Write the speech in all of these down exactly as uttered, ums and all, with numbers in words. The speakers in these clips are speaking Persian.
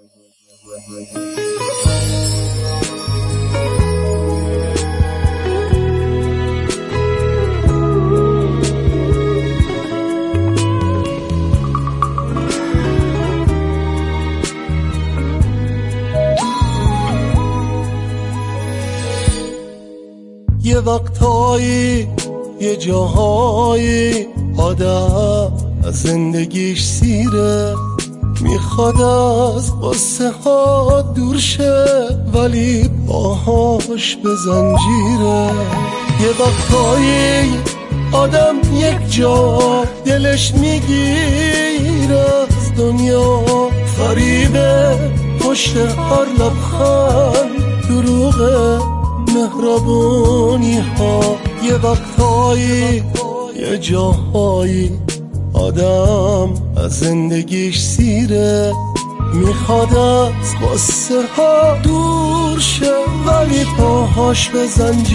یه وقتایی یه جاهایی آدم از زندگیش سیره، میخواد از قصه ها دور شه ولی باهاش به زنجیره. یه وقتایی آدم یک جا دلش میگیره از دنیا، فریبه پشت هر لبخند دروغه مهربونی ها. یه وقتایی یه جاهایی آدم از زندگیش سیره، میخواد از قصه ها دور شه ولی پاهاش به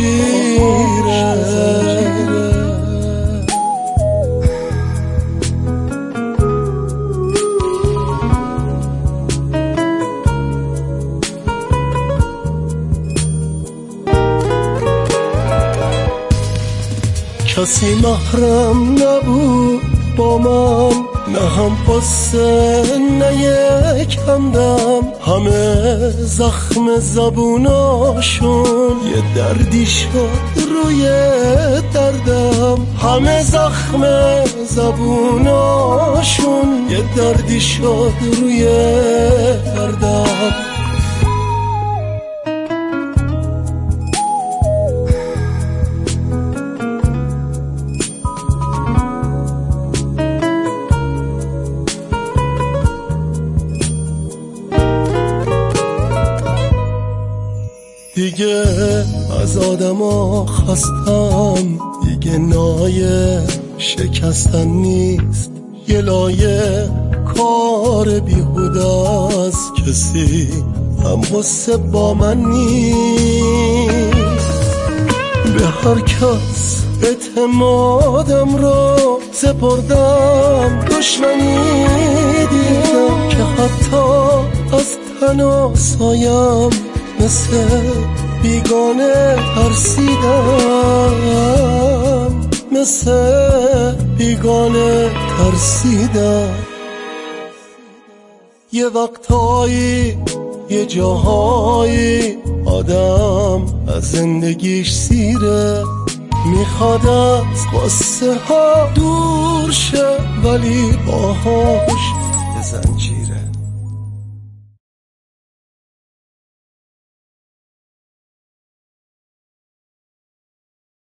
زنجیره. کسی محرم نبود با من، نه هم قصه نه یک همدم، همه زخم زبوناشون یه دردی شد روی دردم، همه زخم زبوناشون یه دردی شد روی دردم. دیگه از آدما خستم، دیگه نایه شکستن نیست، یه لایه کار بیهوده است، کسی هم غصه با من نیست. به هر کس اعتمادم رو سپردم، دشمنی دیدم که حتی از تن سایم مثل بیگانه ترسیدم، مثل بیگانه ترسیدم. یه وقتایی یه جاهایی آدم از زندگیش سیره، میخواد از قصه ها دور شه ولی باهاش به زنجیره.